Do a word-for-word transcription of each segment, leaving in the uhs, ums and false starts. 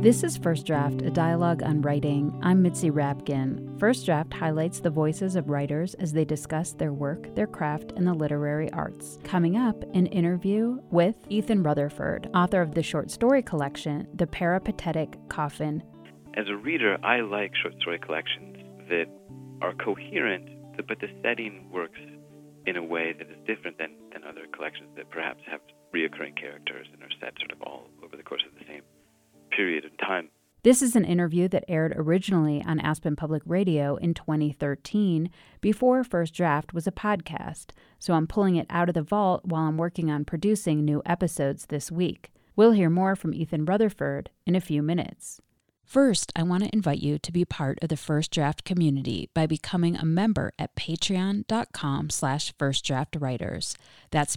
This is First Draft, a dialogue on writing. I'm Mitzi Rapkin. First Draft highlights the voices of writers as they discuss their work, their craft, and the literary arts. Coming up, an interview with Ethan Rutherford, author of the short story collection, The Peripatetic Coffin. As a reader, I like short story collections that are coherent, but the setting works in a way that is different than, than other collections that perhaps have reoccurring characters and are set sort of all over the course of the same period of time. This is an interview that aired originally on Aspen Public Radio in twenty thirteen, before First Draft was a podcast, so I'm pulling it out of the vault while I'm working on producing new episodes this week. We'll hear more from Ethan Rutherford in a few minutes. First, I want to invite you to be part of the First Draft community by becoming a member at patreon.com slash firstdraftwriters. That's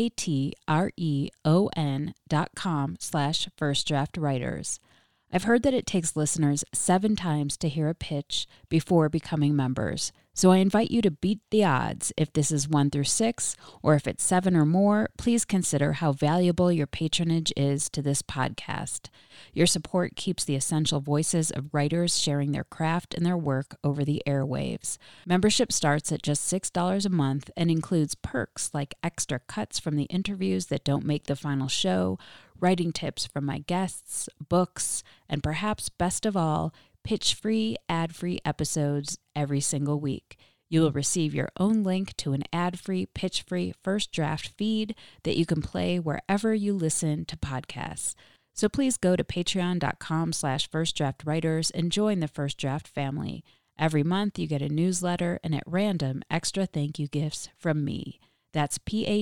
P-A-T-R-E-O-N dot com slash firstdraftwriters. I've heard that it takes listeners seven times to hear a pitch before becoming members, so I invite you to beat the odds. If this is one through six, or if it's seven or more, please consider how valuable your patronage is to this podcast. Your support keeps the essential voices of writers sharing their craft and their work over the airwaves. Membership starts at just six dollars a month and includes perks like extra cuts from the interviews that don't make the final show, writing tips from my guests, books, and perhaps best of all, pitch-free, ad-free episodes every single week. You will receive your own link to an ad-free, pitch-free First Draft feed that you can play wherever you listen to podcasts. So please go to patreon.com slash firstdraftwriters and join the First Draft family. Every month you get a newsletter and at random extra thank you gifts from me. That's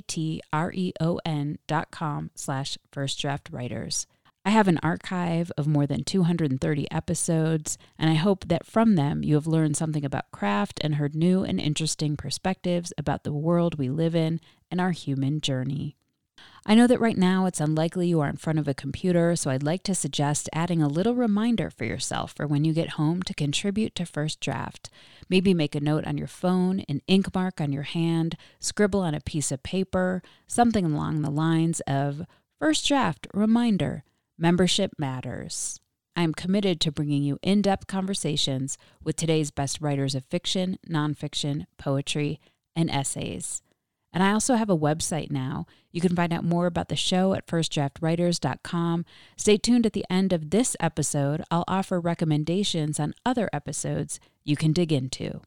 P-A-T-R-E-O-N dot com slash firstdraftwriters. I have an archive of more than two hundred thirty episodes, and I hope that from them you have learned something about craft and heard new and interesting perspectives about the world we live in and our human journey. I know that right now it's unlikely you are in front of a computer, so I'd like to suggest adding a little reminder for yourself for when you get home to contribute to First Draft. Maybe make a note on your phone, an ink mark on your hand, scribble on a piece of paper, something along the lines of, First Draft, reminder, membership matters. I am committed to bringing you in-depth conversations with today's best writers of fiction, nonfiction, poetry, and essays. And I also have a website now. You can find out more about the show at first draft writers dot com. Stay tuned at the end of this episode. I'll offer recommendations on other episodes you can dig into.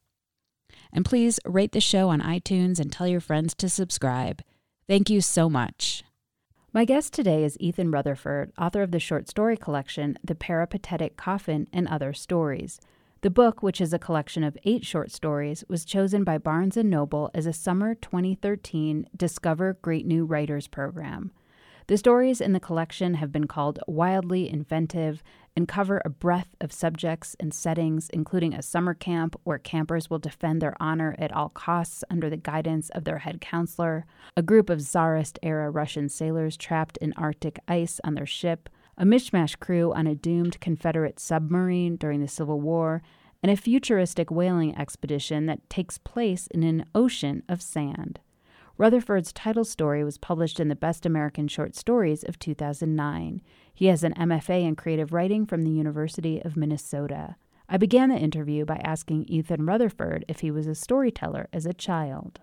And please rate the show on iTunes and tell your friends to subscribe. Thank you so much. My guest today is Ethan Rutherford, author of the short story collection, The Peripatetic Coffin and Other Stories. The book, which is a collection of eight short stories, was chosen by Barnes and Noble as a summer twenty thirteen Discover Great New Writers program. The stories in the collection have been called wildly inventive and cover a breadth of subjects and settings, including a summer camp where campers will defend their honor at all costs under the guidance of their head counselor, a group of Tsarist-era Russian sailors trapped in Arctic ice on their ship, a mishmash crew on a doomed Confederate submarine during the Civil War, and a futuristic whaling expedition that takes place in an ocean of sand. Rutherford's title story was published in the Best American Short Stories of two thousand nine. He has an M F A in creative writing from the University of Minnesota. I began the interview by asking Ethan Rutherford if he was a storyteller as a child.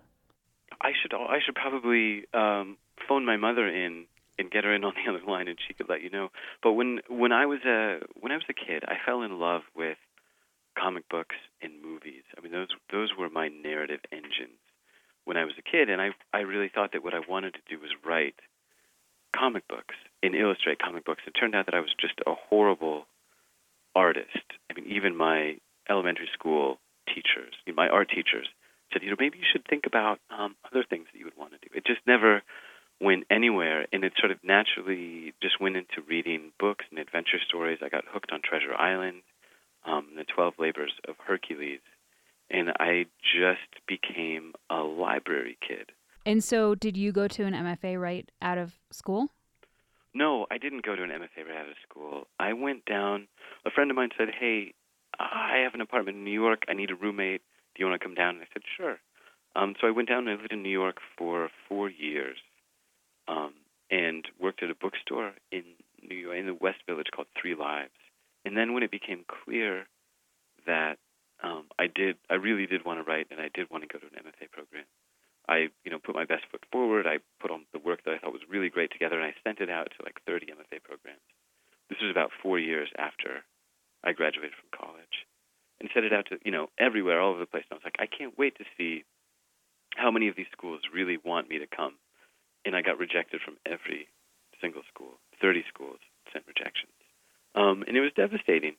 I should I should probably um, phone my mother in and get her in on the other line, and she could let you know. But when when I was a when I was a kid, I fell in love with comic books and movies. I mean, those those were my narrative engines when I was a kid, and I I really thought that what I wanted to do was write comic books and illustrate comic books. It turned out that I was just a horrible artist. I mean, even my elementary school teachers, my art teachers, said, you know, maybe you should think about um, other things that you would want to do. It just never went anywhere, and it sort of naturally just went into reading books and adventure stories. I got hooked on Treasure Island, um, the twelve Labors of Hercules, and I just became a library kid. And so did you go to an M F A right out of school? No, I didn't go to an M F A right out of school. I went down, a friend of mine said, hey, I have an apartment in New York. I need a roommate. Do you want to come down? And I said, sure. Um, so I went down and I lived in New York for four years um, and worked at a bookstore in New York, in the West Village called Three Lives. And then when it became clear that um, I did, I really did want to write, and I did want to go to an M F A program, I, you know, put my best foot forward. I put on the work that I thought was really great together, and I sent it out to like thirty M F A programs. This was about four years after I graduated from college, and sent it out to, you know, everywhere, all over the place. And I was like, I can't wait to see how many of these schools really want me to come. And I got rejected from every single school. thirty schools sent rejections. Um, and it was devastating.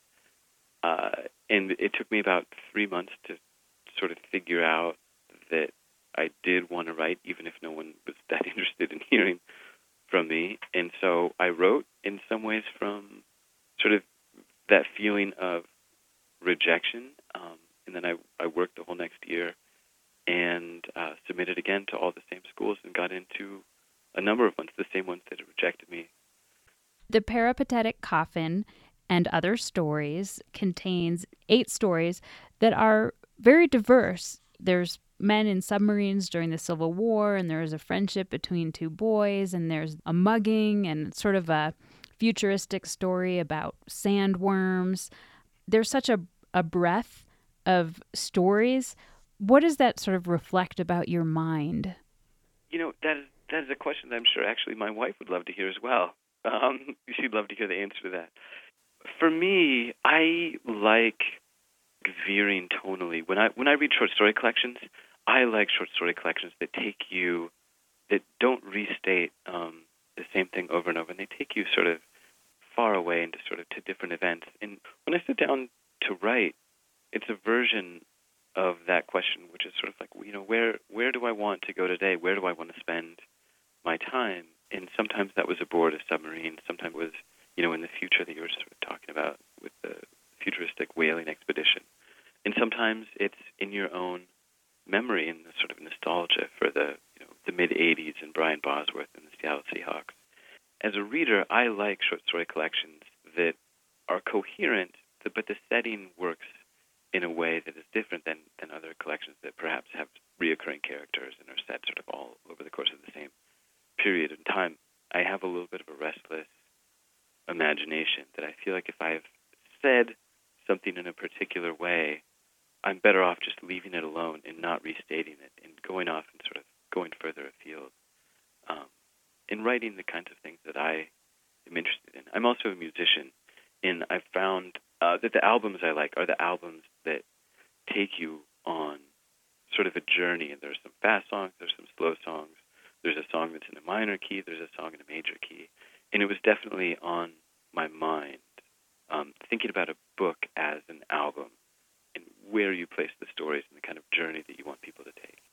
Uh, and it took me about three months to sort of figure out that I did want to write, even if no one was that interested in hearing from me. And so I wrote in some ways from sort of that feeling of rejection. Um, and then I, I worked the whole next year and uh, submitted again to all the same schools and got into a number of ones, the same ones that had rejected me. The Peripatetic Coffin and Other Stories contains eight stories that are very diverse. There's men in submarines during the Civil War, and there's a friendship between two boys, and there's a mugging and sort of a futuristic story about sandworms. There's such a, a breadth of stories. What does that sort of reflect about your mind? You know, that is, that is a question that I'm sure actually my wife would love to hear as well. Um, she'd love to hear the answer to that. For me, I like veering tonally. When I when I read short story collections, I like short story collections that take you, that don't restate um, the same thing over and over, and they take you sort of far away into sort of to different events. And when I sit down to write, it's a version of that question, which is sort of like, you know, where where do I want to go today? Where do I want to spend my time? And sometimes that was aboard a submarine. Sometimes it was, you know, in the future that you were sort of talking about with the futuristic whaling expedition. And sometimes it's in your own memory and the sort of nostalgia for the, you know, the mid-eighties and Brian Bosworth and the Seattle Seahawks. As a reader, I like short story collections that are coherent, but the setting works in a way that is different than, than other collections that perhaps have reoccurring characters and are set sort of all over the course of the same period in time. I have a little bit of a restless imagination that I feel like if I've said something in a particular way, I'm better off just leaving it alone and not restating it and going off and sort of going further afield um, and writing the kinds of things that I am interested in. I'm also a musician, and I've found uh, that the albums I like are the albums that take you on sort of a journey. And there's some fast songs, there's some slow songs, there's a song that's in a minor key, there's a song in a major key. And it was definitely on my mind, um, thinking about a book as an album and where you place the stories and the kind of journey that you want people to take.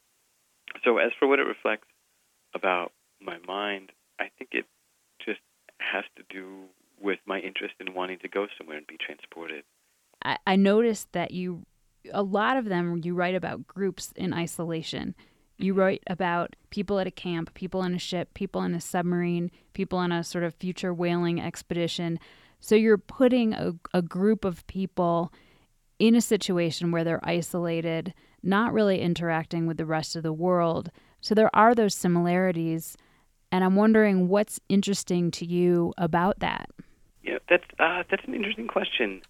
So as for what it reflects about my mind, I think it just has to do with my interest in wanting to go somewhere and be transported. I, I noticed that you, a lot of them, you write about groups in isolation. You write about people at a camp, people on a ship, people in a submarine, people on a sort of future whaling expedition. So you're putting a, a group of people in a situation where they're isolated, not really interacting with the rest of the world. So there are those similarities, and I'm wondering what's interesting to you about that. Yeah, that's uh, that's an interesting question.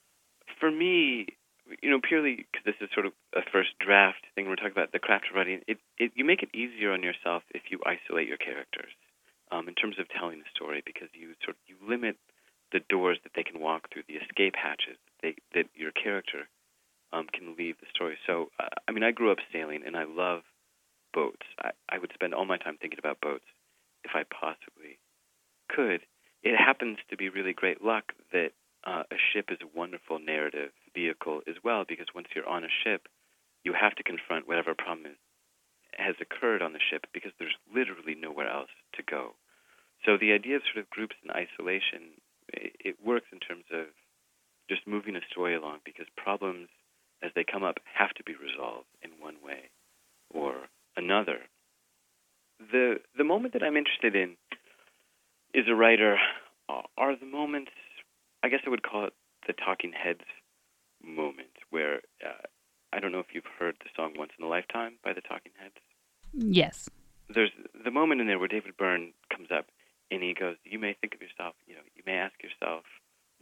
For me, you know, purely because this is sort of a first draft thing we're talking about, the craft of writing, it, it you make it easier on yourself if you isolate your characters um, in terms of telling the story, because you sort of you limit the doors that they can walk through, the escape hatches that, they, that your character um, can leave the story. So, uh, I mean, I grew up sailing, and I love boats. I, I would spend all my time thinking about boats if I possibly could. It happens to be really great luck that uh, a ship is a wonderful narrative vehicle as well, because once you're on a ship, you have to confront whatever problem is, has occurred on the ship, because there's literally nowhere else to go. So the idea of sort of groups in isolation, it, it works in terms of just moving a story along, because problems as they come up have to be resolved in one way or another. The the moment that I'm interested in as a writer are the moments, I guess I would call it the talking heads moment, where uh, I don't know if you've heard the song Once in a Lifetime by the Talking Heads. Yes. There's the moment in there where David Byrne comes up and he goes, you may think of yourself, you know, you may ask yourself,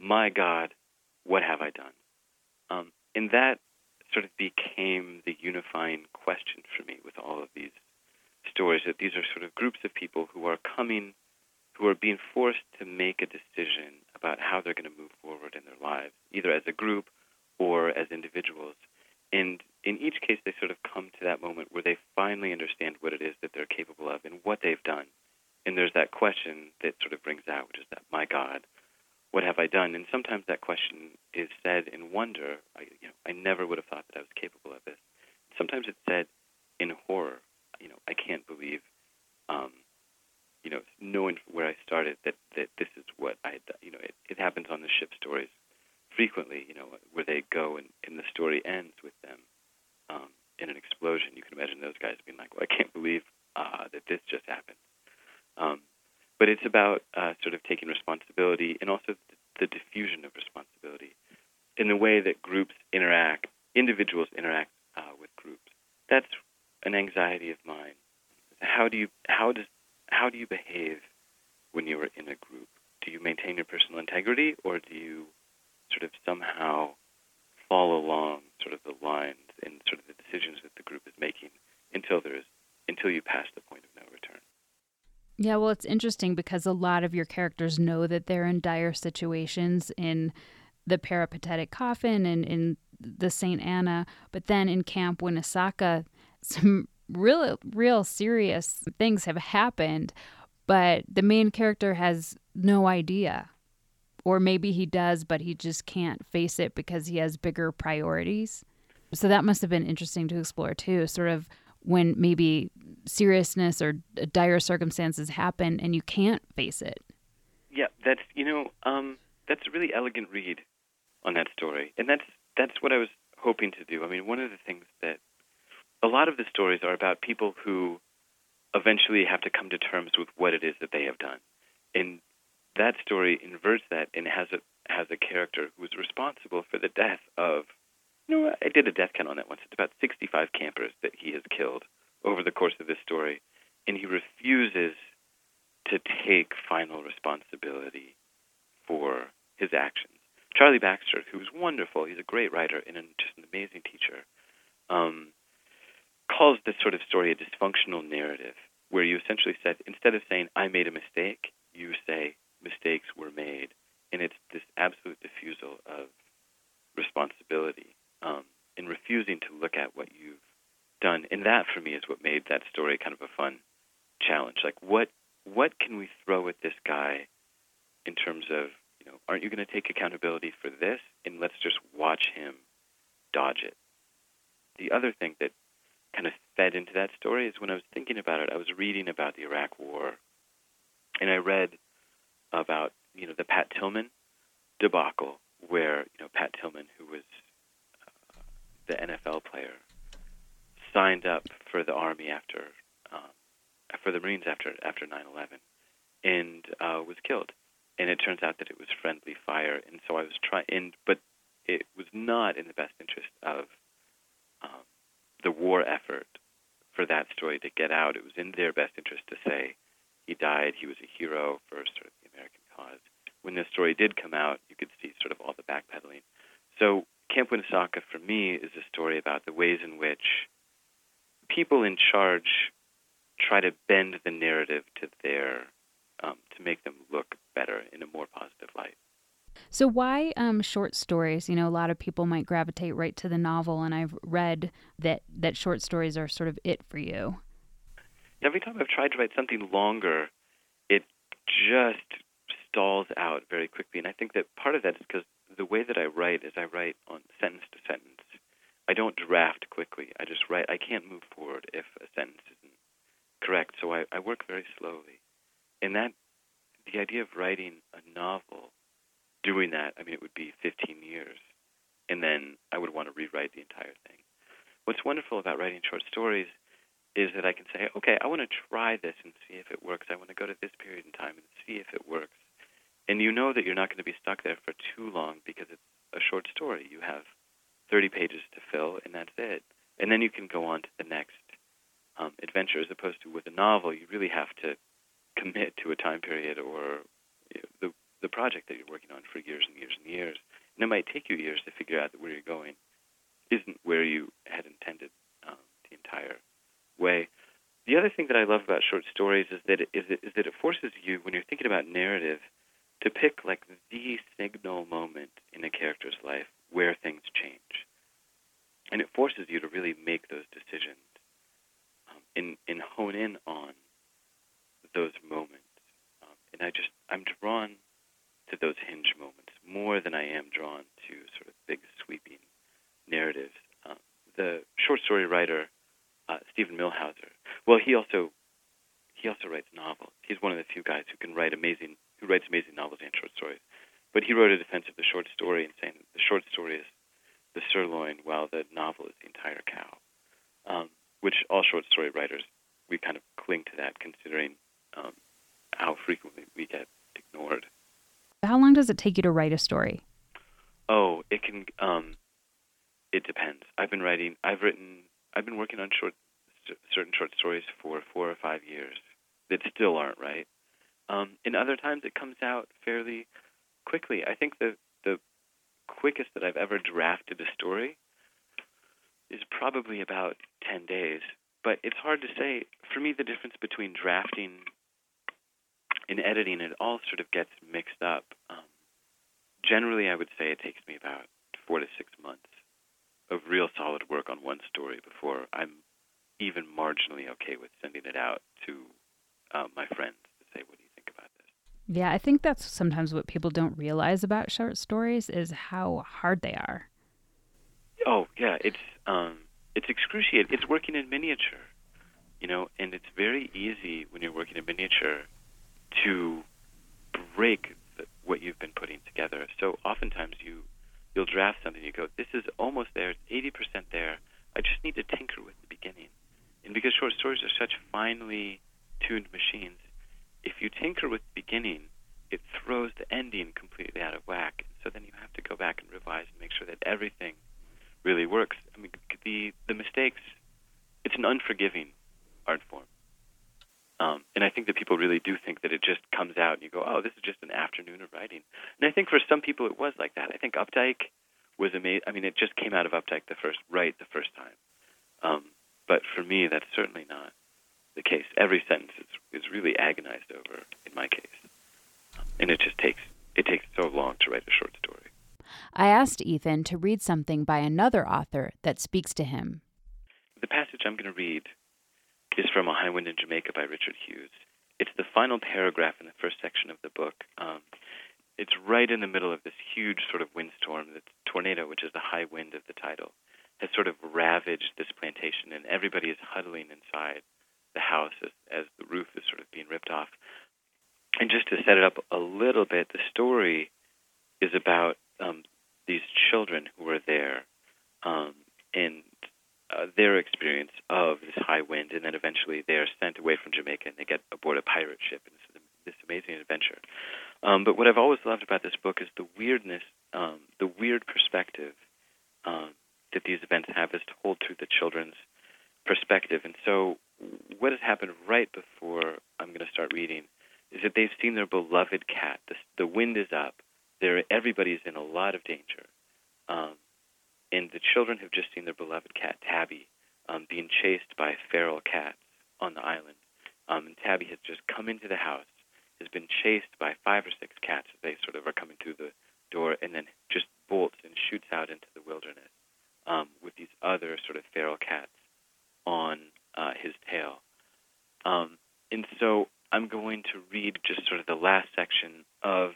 my God, what have I done? Um, and that sort of became the unifying question for me with all of these stories, that these are sort of groups of people who are coming, who are being forced to make a decision about how they're going to move forward in their lives, either as a group or as individuals. And in each case, they sort of come to that moment where they finally understand what it is that they're capable of and what they've done. And there's that question that sort of brings out, which is that, my God, what have I done? And sometimes that question is said in wonder. I, you know, I never would have thought that I was capable of this. Sometimes it's said in horror. You know, I can't believe, um, you know, knowing where I started, that, that this is what I had done. You know, it, it happens on the ship stories frequently, you know, where they go and, and the story ends with them um, in an explosion. You can imagine those guys being like, well, I can't believe uh, that this just happened. Um, but it's about uh, sort of taking responsibility and also the, the diffusion of responsibility in the way that groups interact, individuals interact uh, with groups. That's an anxiety of mine. How do you how does how do you behave when you are in a group? Do you maintain your personal integrity, or do you sort of somehow follow along sort of the lines and sort of the decisions that the group is making until there's until you pass the point of no return? Yeah, well, it's interesting because a lot of your characters know that they're in dire situations in the peripatetic coffin and in the Saint Anna, but then in Camp Winnesaka, some real, real serious things have happened, but the main character has no idea. Or maybe he does, but he just can't face it because he has bigger priorities. So that must have been interesting to explore too, sort of when maybe seriousness or dire circumstances happen and you can't face it. Yeah, that's, you know, um, that's a really elegant read on that story. And that's that's what I was hoping to do. I mean, one of the things that a lot of the stories are about people who eventually have to come to terms with what it is that they have done. And that story inverts that and has a has a character who is responsible for the death of, you know, I did a death count on that once. It's about sixty-five campers that he has killed over the course of this story, and he refuses to take final responsibility for his actions. Charlie Baxter, who's wonderful, he's a great writer and just an amazing teacher, um, calls this sort of story a dysfunctional narrative, where you essentially said, instead of saying, I made a mistake, you say, mistakes were made. And it's this absolute diffusal of responsibility um, in refusing to look at what you've done. And that, for me, is what made that story kind of a fun challenge. Like, what what can we throw at this guy in terms of, you know, aren't you going to take accountability for this? And let's just watch him dodge it. The other thing that kind of fed into that story is when I was thinking about it, I was reading about the Iraq War, and I read about, you know, the Pat Tillman debacle, where, you know, Pat Tillman, who was uh, the N F L player, signed up for the Army after, um, for the Marines after after nine eleven, and uh, was killed. And it turns out that it was friendly fire, and so I was trying, but it was not in the best interest of um, the war effort for that story to get out. It was in their best interest to say he died, he was a hero for sort of the American cause. When this story did come out, you could see sort of all the backpedaling. So Camp Winnesaka, for me, is a story about the ways in which people in charge try to bend the narrative to their, um, to make them look better in a more positive light. So why um, short stories? You know, a lot of people might gravitate right to the novel, and I've read that, that short stories are sort of it for you. Every time I've tried to write something longer, it just stalls out very quickly. And I think that part of that is because the way that I write is I write on sentence to sentence. I don't draft quickly. I just write. I can't move forward if a sentence isn't correct, so I, I work very slowly. And that, the idea of writing a novel, doing that, I mean, it would be fifteen years, and then I would want to rewrite the entire thing. What's wonderful about writing short stories is that I can say, okay, I want to try this and see if it works. I want to go to this period in time and see if it works. And you know that you're not going to be stuck there for too long because it's a short story. You have thirty pages to fill, and that's it. And then you can go on to the next um, adventure, as opposed to with a novel, you really have to commit to a time period, or you know, the the project that you're working on for years and years and years. And it might take you years to figure out that where you're going isn't where you had intended um, the entire way. The other thing that I love about short stories is that it, is, it, is that it forces you, when you're thinking about narrative, to pick like the signal moment in a character's life where things change. And it forces you to really make those decisions um, and, and hone in on those moments. Um, and I just, I'm drawn to those hinge moments more than I am drawn to sort of big sweeping narratives. Um, the short story writer, uh, Stephen Millhauser, well, he also he also writes novels. He's one of the few guys who can write amazing, who writes amazing novels and short stories. But he wrote a defense of the short story and saying that the short story is the sirloin while the novel is the entire cow, um, which all short story writers, we kind of cling to that considering um, how frequently we get ignored. How long does it take you to write a story? Oh, it can, um, it depends. I've been writing, I've written, I've been working on short, certain short stories for four or five years that still aren't right. Um, and other times it comes out fairly quickly. I think the, the quickest that I've ever drafted a story is probably about ten days. But it's hard to say. For me, the difference between drafting and editing, it all sort of gets mixed up. Um, generally, I would say it takes me about four to six months of real solid work on one story before I'm even marginally okay with sending it out to uh, my friends to say, what do you think about this? Yeah, I think that's sometimes what people don't realize about short stories is how hard they are. Oh, yeah, it's um, it's excruciating. It's working in miniature, you know, and it's very easy when you're working in miniature to break the, what you've been putting together. So oftentimes you, you'll draft something, you go, this is almost there, it's eighty percent there, I just need to tinker with the beginning. And because short stories are such finely tuned machines, if you tinker with the beginning, it throws the ending completely out of whack. So then you have to go back and revise and make sure that everything really works. I mean, the the mistakes, it's an unforgiving art form. Um, and I think that people really do think that it just comes out and you go, oh, this is just an afternoon of writing. And I think for some people it was like that. I think Updike was amazing. I mean, it just came out of Updike the first, right the first time. Um, but for me, that's certainly not the case. Every sentence is, is really agonized over in my case. Um, and it just takes, it takes so long to write a short story. I asked Ethan to read something by another author that speaks to him. The passage I'm going to read is from A High Wind in Jamaica by Richard Hughes. It's the final paragraph in the first section of the book. Um, it's right in the middle of this huge sort of windstorm. The tornado, which is the high wind of the title, has sort of ravaged this plantation, and everybody is huddling inside the house as, as the roof is sort of being ripped off. And just to set it up a little bit, the story is about um, these children who are there um, and uh, their experience of this high wind, and then eventually they are sent away from Jamaica and they get aboard a pirate ship, and it's this amazing adventure. Um, but what I've always loved about this book is the weirdness, um, the weird perspective um, that these events have is told through the children's perspective. And so what has happened right before I'm going to start reading is that they've seen their beloved cat. The, the wind is up. They're, everybody's in a lot of danger. Um, and the children have just seen their beloved cat, Tabby, um, being chased by feral cats on the island. Um, and Tabby has just come into the house, has been chased by five or six cats as they sort of are coming through the door, and then just bolts and shoots out into the wilderness um, with these other sort of feral cats on uh, his tail. Um, and so I'm going to read just sort of the last section of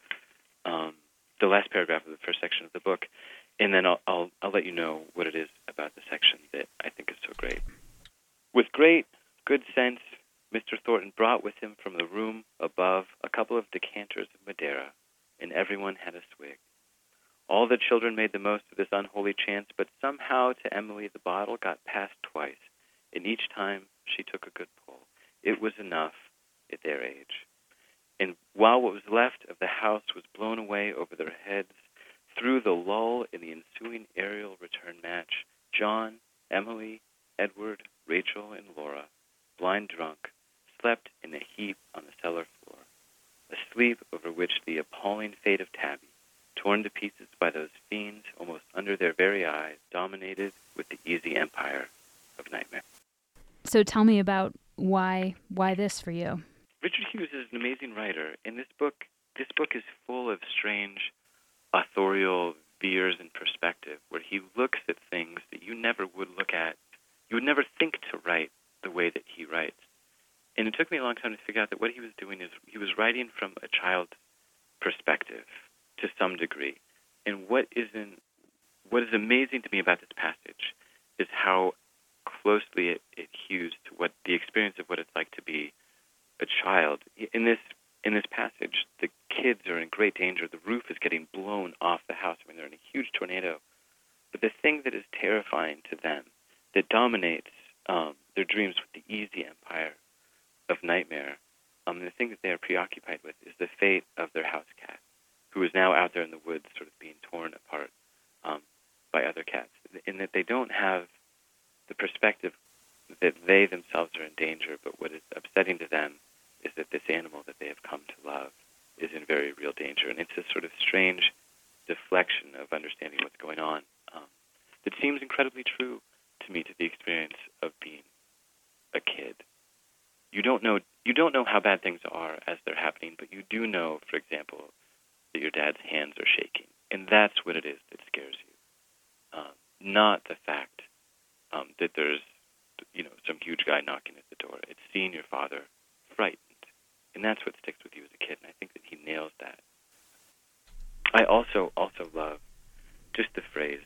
um, the last paragraph of the first section of the book, and then I'll, I'll, I'll let you know what it is about the section that I think is so great. With great good sense, Mister Thornton brought with him from the room above a couple of decanters of Madeira, and everyone had a swig. All the children made the most of this unholy chance, but somehow to Emily the bottle got passed twice, and each time she took a good pull. It was enough at their age. And while what was left of the house was blown away over their heads, through the lull in the ensuing aerial return match, John, Emily, Edward, Rachel, and Laura, blind drunk, slept in a heap on the cellar floor. a sleep over which the appalling fate of Tabby, torn to pieces by those fiends almost under their very eyes, dominated with the easy empire of nightmare. So tell me about why why this for you. Richard Hughes is an amazing writer. In this book, this book is full of strange authorial veers and perspective, where he looks at things that you never would look at. You would never think to write the way that he writes. And it took me a long time to figure out that what he was doing is he was writing from a child's perspective to some degree. And what isn't, what is amazing to me about this passage is how closely it, it hews to what the experience of what it's like to be a child. In this in this passage, the kids are in great danger. The roof is getting blown off the house. I mean, they're in a huge tornado. But the thing that is terrifying to them, that dominates um, their dreams with the easy empire of nightmare, um, the thing that they are preoccupied with is the fate of their house cat, who is now out there in the woods sort of being torn apart um, by other cats, in that they don't have the perspective that they themselves are in danger, but what is upsetting to them is that this animal that they have come to love is in very real danger. And it's a sort of strange deflection of understanding what's going on um, that seems incredibly true to me to the experience of being a kid. You don't know you don't know how bad things are as they're happening, but you do know, for example, that your dad's hands are shaking. And that's what it is that scares you. Um, not the fact um, that there's you know, some huge guy knocking at the door. It's seeing your father frightened. And that's what sticks with you as a kid, and I think that he nails that. I also also love just the phrase,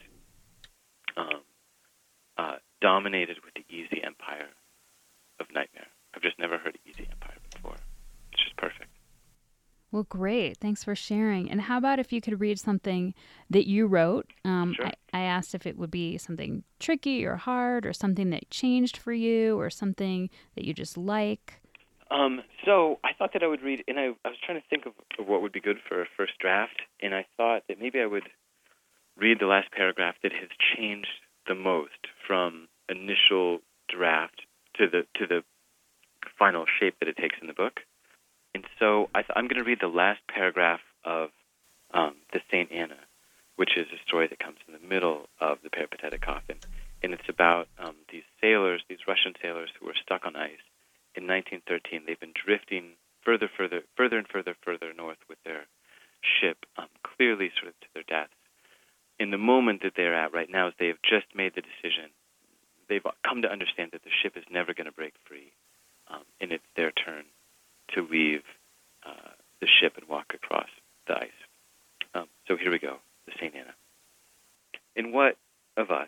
um, uh, dominated with the easy empire of nightmare. I've just never heard easy empire before. It's just perfect. Well, great. Thanks for sharing. And how about if you could read something that you wrote? Um, Sure. I, I asked if it would be something tricky or hard or something that changed for you or something that you just like. Um, so I thought that I would read, and I, I was trying to think of, of what would be good for a first draft, and I thought that maybe I would read the last paragraph that has changed the most from initial draft to the to the final shape that it takes in the book. And so I th- I'm going to read the last paragraph of um, The Saint Anna, which is a story that comes in the middle of the peripatetic coffin. And it's about um, these sailors, these Russian sailors who were stuck on ice. In nineteen thirteen, they've been drifting further, further, further and further, further north with their ship, um, clearly sort of to their deaths. In the moment that they're at right now is they have just made the decision. They've come to understand that the ship is never going to break free, um, and it's their turn to leave uh, the ship and walk across the ice. Um, so here we go, the Saint Anna. And what of us?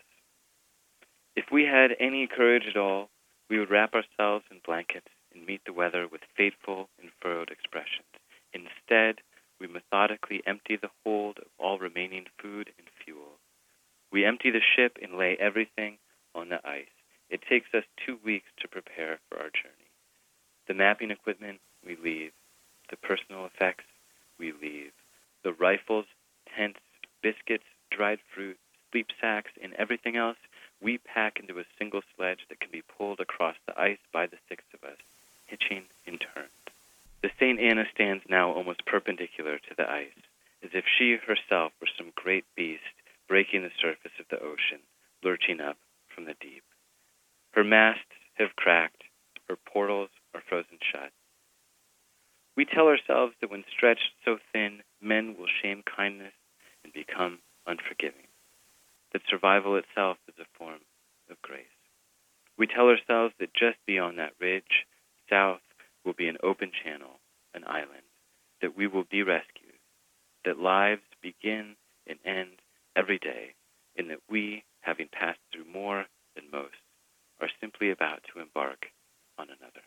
If we had any courage at all, we would wrap ourselves in blankets and meet the weather with fateful and furrowed expressions. Instead, we methodically empty the hold of all remaining food and fuel. We empty the ship and lay everything on the ice. It takes us two weeks to prepare for our journey. The mapping equipment, we leave. The personal effects, we leave. The rifles, tents, biscuits, dried fruit, sleep sacks, and everything else, we pack into a single sledge that can be pulled across the ice by the six of us, hitching in turns. The Saint Anna stands now almost perpendicular to the ice, as if she herself were some great beast breaking the surface of the ocean, lurching up from the deep. Her masts have cracked, her portals are frozen shut. We tell ourselves that when stretched so thin, men will shame kindness and become unforgiving, that survival itself is a form of grace. We tell ourselves that just beyond that ridge, south, will be an open channel, an island, that we will be rescued, that lives begin and end every day, and that we, having passed through more than most, are simply about to embark on another.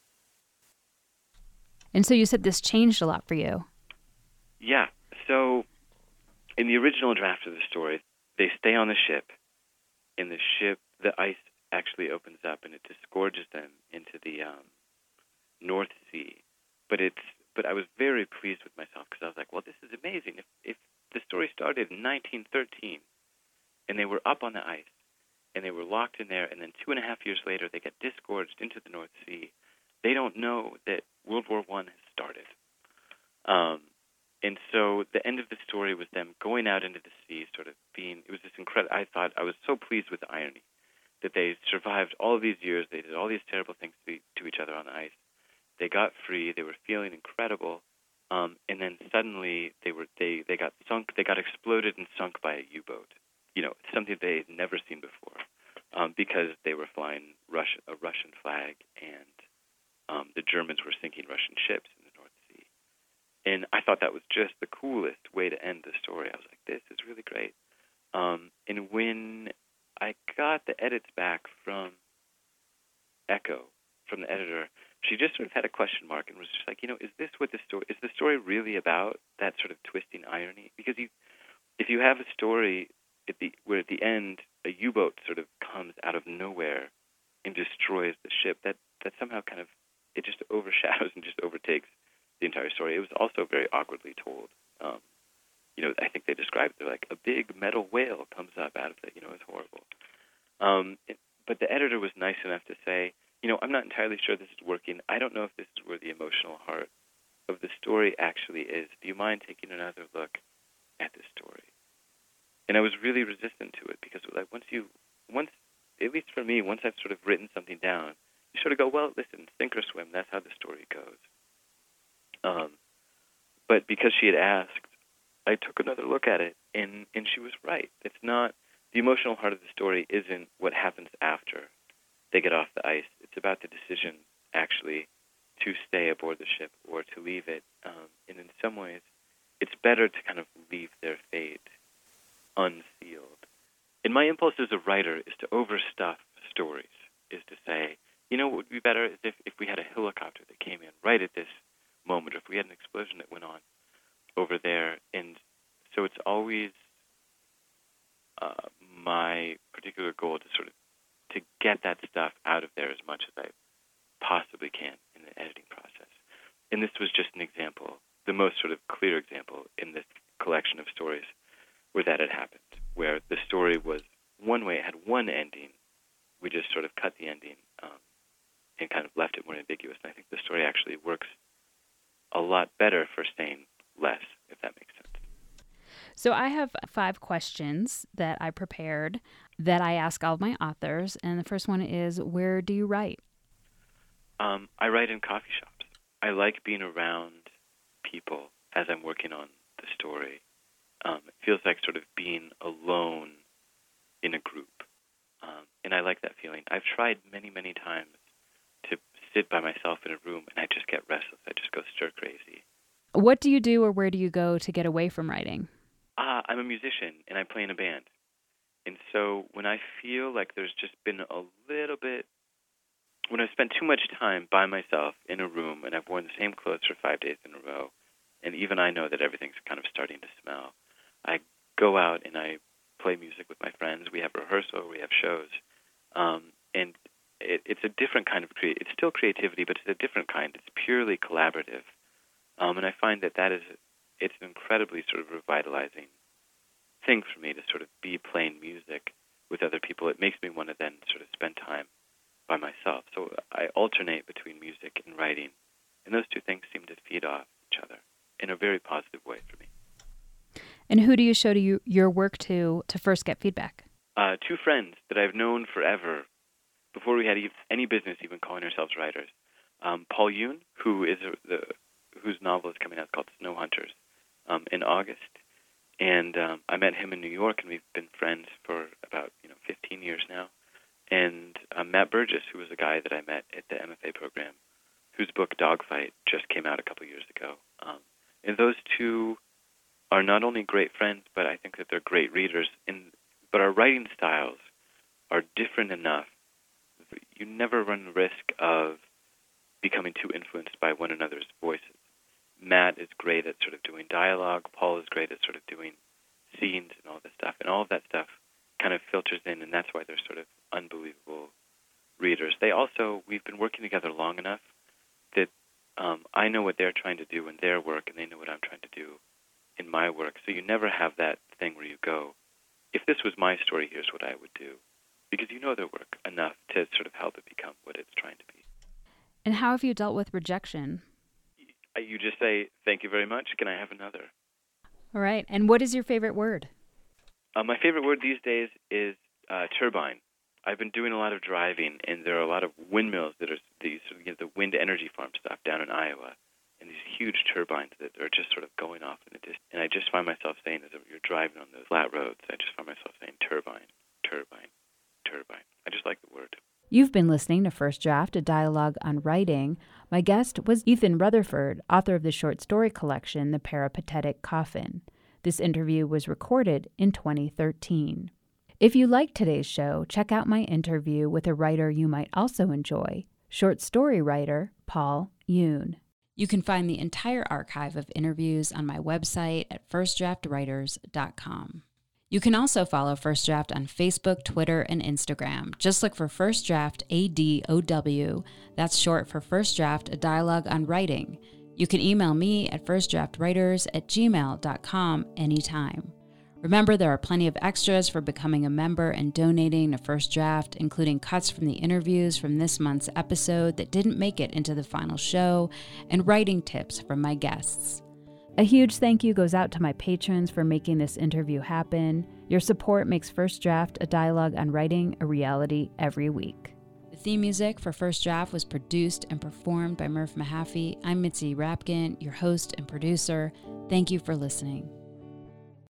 And so you said this changed a lot for you. Yeah. So in the original draft of the story, they stay on the ship. In the ship, the ice actually opens up and it disgorges them into the um, North Sea. But it's but I was very pleased with myself because I was like, well, this is amazing. If if the story started in nineteen thirteen and they were up on the ice and they were locked in there, and then two and a half years later they get disgorged into the North Sea, they don't know that World War One has started. Um, and so the end of the story was them going out into the sea, sort of being, it was this incredible, I thought, I was so pleased with the irony that they survived all of these years, they did all these terrible things to, to each other on the ice. They got free, they were feeling incredible, um, and then suddenly they were they, they got sunk, they got exploded and sunk by a U-boat. You know, something they had never seen before, um, because they were flying Russian, a Russian flag, and um, the Germans were sinking Russian ships in the North Sea. And I thought that was just the coolest way to end the story. I was like, this is really great. Um, and when I got the edits back from Echo, from the editor, she just sort of had a question mark and was just like, you know, is this what the story, is the story really about, that sort of twisting irony? Because you, if you have a story at the, where at the end a U-boat sort of comes out of nowhere and destroys the ship, that, that somehow kind of, it just overshadows and just overtakes the entire story. It was also very awkwardly told. Um, you know, I think they described it like a big metal whale comes up out of it. You know, it's horrible. Um, it, but the editor was nice enough to say, you know, I'm not entirely sure this is working. I don't know if this is where the emotional heart of the story actually is. Do you mind taking another look at this story? And I was really resistant to it because, like, once you, once, at least for me, once I've sort of written something down, you sort of go, well, listen, sink or swim. That's how the story goes. Um, but because she had asked, I took another look at it, and, and she was right. It's not, the emotional heart of the story isn't what happens after they get off the ice. It's about the decision, actually, to stay aboard the ship or to leave it. Um, and in some ways, it's better to kind of leave their fate unsealed. And my impulse as a writer is to overstuff stories, is to say, you know what would be better is if, if we had a helicopter that came in right at this moment, or if we had an explosion that went on over there. And so it's always uh, my particular goal to sort of to get that stuff out of there as much as I possibly can in the editing process. And this was just an example, the most sort of clear example in this collection of stories where that had happened, where the story was one way, it had one ending. We just sort of cut the ending um, and kind of left it more ambiguous. And I think the story actually works a lot better for saying less, if that makes sense. So I have five questions that I prepared that I ask all of my authors. And the first one is, where do you write? Um, I write in coffee shops. I like being around people as I'm working on the story. Um, it feels like sort of being alone in a group. Um, and I like that feeling. I've tried many, many times to sit by myself in a room, and I just get restless. I just go stir crazy. What do you do or where do you go to get away from writing? Uh, I'm a musician, and I play in a band. And so when I feel like there's just been a little bit, when I've spent too much time by myself in a room and I've worn the same clothes for five days in a row, and even I know that everything's kind of starting to smell, I go out and I play music with my friends. We have rehearsal, we have shows. Um, and it, it's a different kind of creativity. It's still creativity, but it's a different kind. It's purely collaborative. Um, and I find that that is, it's an incredibly sort of revitalizing thing for me to sort of be playing music with other people. It makes me want to then sort of spend time by myself. So I alternate between music and writing, and those two things seem to feed off each other in a very positive way for me. And who do you show to you, your work to to first get feedback? Uh, two friends that I've known forever, before we had any business even calling ourselves writers. Um, Paul Yoon, who is a, the whose novel is coming out called Snow Hunters um, in August. And um, I met him in New York, and we've been friends for about you know fifteen years now. And uh, Matt Burgess, who was a guy that I met at the M F A program, whose book Dogfight just came out a couple years ago. Um, and those two are not only great friends, but I think that they're great readers. And but our writing styles are different enough. You never run the risk of becoming too influenced by one another's voices. Matt is great at sort of doing dialogue. Paul is great at sort of doing scenes and all this stuff. And all of that stuff kind of filters in, and that's why they're sort of unbelievable readers. They also, we've been working together long enough that um, I know what they're trying to do in their work, and they know what I'm trying to do in my work. So you never have that thing where you go, if this was my story, here's what I would do. Because you know their work enough to sort of help it become what it's trying to be. And how have you dealt with rejection? Uh, You just say, thank you very much. Can I have another? All right. And what is your favorite word? Uh, my favorite word these days is uh, turbine. I've been doing a lot of driving, and there are a lot of windmills that are these, you know, the wind energy farm stuff down in Iowa, and these huge turbines that are just sort of going off in the distance. And I just find myself saying, as you're driving on those flat roads, I just find myself saying turbine, turbine, turbine. I just like the word. You've been listening to First Draft, a dialogue on writing. My guest was Ethan Rutherford, author of the short story collection, The Peripatetic Coffin. This interview was recorded in twenty thirteen. If you liked today's show, check out my interview with a writer you might also enjoy, short story writer Paul Yoon. You can find the entire archive of interviews on my website at first draft writers dot com. You can also follow First Draft on Facebook, Twitter, and Instagram. Just look for First Draft A D O W. That's short for First Draft, a dialogue on writing. You can email me at first draft writers at gmail dot com anytime. Remember, there are plenty of extras for becoming a member and donating to First Draft, including cuts from the interviews from this month's episode that didn't make it into the final show, and writing tips from my guests. A huge thank you goes out to my patrons for making this interview happen. Your support makes First Draft, a dialogue on writing, a reality every week. The theme music for First Draft was produced and performed by Murph Mahaffey. I'm Mitzi Rapkin, your host and producer. Thank you for listening.